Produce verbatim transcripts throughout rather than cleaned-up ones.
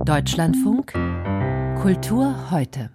Deutschlandfunk Kultur heute.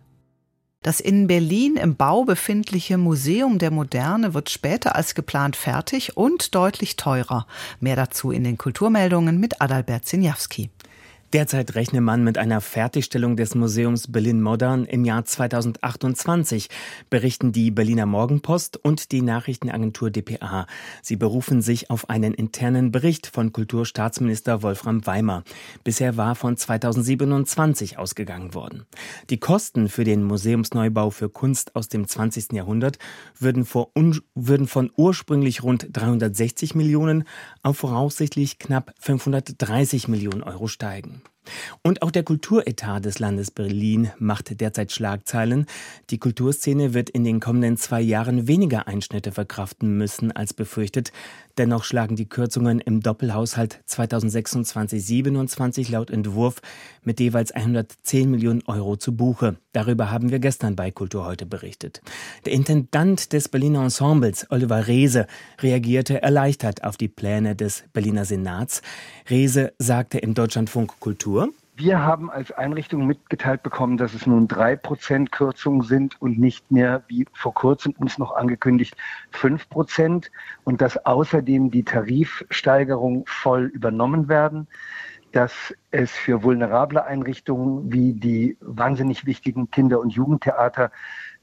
Das in Berlin im Bau befindliche Museum der Moderne wird später als geplant fertig und deutlich teurer. Mehr dazu in den Kulturmeldungen mit Adalbert Zinjawski. Derzeit rechne man mit einer Fertigstellung des Museums Berlin Modern im Jahr zweitausendachtundzwanzig, berichten die Berliner Morgenpost und die Nachrichtenagentur d p a. Sie berufen sich auf einen internen Bericht von Kulturstaatsminister Wolfram Weimer. Bisher war von zweitausendsiebenundzwanzig ausgegangen worden. Die Kosten für den Museumsneubau für Kunst aus dem zwanzigsten Jahrhundert würden, vor, würden von ursprünglich rund dreihundertsechzig Millionen auf voraussichtlich knapp fünfhundertdreißig Millionen Euro steigen. Und auch der Kulturetat des Landes Berlin macht derzeit Schlagzeilen. Die Kulturszene wird in den kommenden zwei Jahren weniger Einschnitte verkraften müssen als befürchtet. Dennoch schlagen die Kürzungen im Doppelhaushalt zweitausendsechsundzwanzig siebenundzwanzig laut Entwurf mit jeweils hundertzehn Millionen Euro zu Buche. Darüber haben wir gestern bei Kultur heute berichtet. Der Intendant des Berliner Ensembles, Oliver Reese, reagierte erleichtert auf die Pläne des Berliner Senats. Reese sagte im Deutschlandfunk Kultur: Wir haben als Einrichtung mitgeteilt bekommen, dass es nun drei Prozent Kürzungen sind und nicht mehr, wie vor kurzem uns noch angekündigt, fünf Prozent. Und dass außerdem die Tarifsteigerungen voll übernommen werden. Dass es für vulnerable Einrichtungen wie die wahnsinnig wichtigen Kinder- und Jugendtheater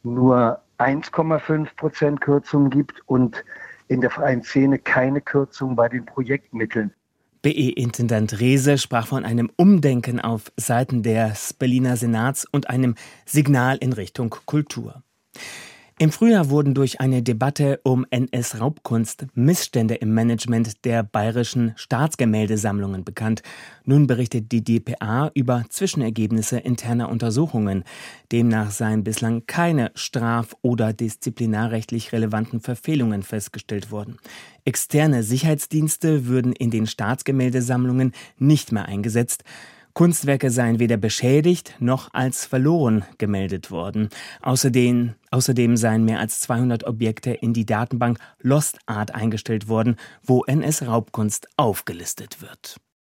nur eins Komma fünf Prozent Kürzungen gibt und in der freien Szene keine Kürzung bei den Projektmitteln. B E-Intendant Reese sprach von einem Umdenken auf Seiten des Berliner Senats und einem Signal in Richtung Kultur. Im Frühjahr wurden durch eine Debatte um N S-Raubkunst Missstände im Management der bayerischen Staatsgemäldesammlungen bekannt. Nun berichtet die d p a über Zwischenergebnisse interner Untersuchungen. Demnach seien bislang keine straf- oder disziplinarrechtlich relevanten Verfehlungen festgestellt worden. Externe Sicherheitsdienste würden in den Staatsgemäldesammlungen nicht mehr eingesetzt. Kunstwerke seien weder beschädigt noch als verloren gemeldet worden. Außerdem, außerdem seien mehr als zweihundert Objekte in die Datenbank Lost Art eingestellt worden, wo N S-Raubkunst aufgelistet wird.